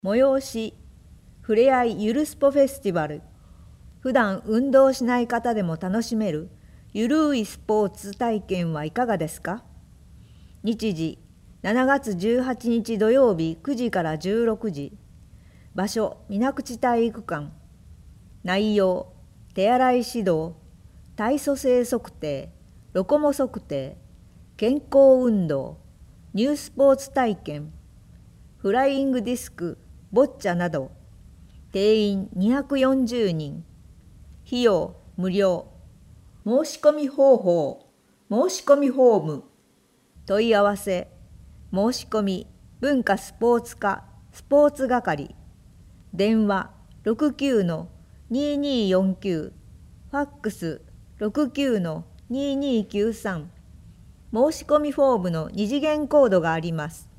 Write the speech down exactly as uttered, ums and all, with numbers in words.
催しふれあいゆるスポフェスティバル。普段運動しない方でも楽しめるゆるいスポーツ体験はいかがですか？日時しちがつじゅうはちにち土曜日くじからじゅうろくじ。場所水口体育館。内容手洗い指導、体組成測定、ロコモ測定、健康運動、ニュースポーツ体験、フライングディスク、ボッチャなど。定員にひゃくよんじゅうにん。費用無料。申し込み方法、申し込みフォーム。問い合わせ、申し込み文化スポーツ課スポーツ係。電話 ろくきゅうのにーにーよんきゅう、ファックス ろくきゅうのにーにーきゅうさん。申し込みフォームの二次元コードがあります。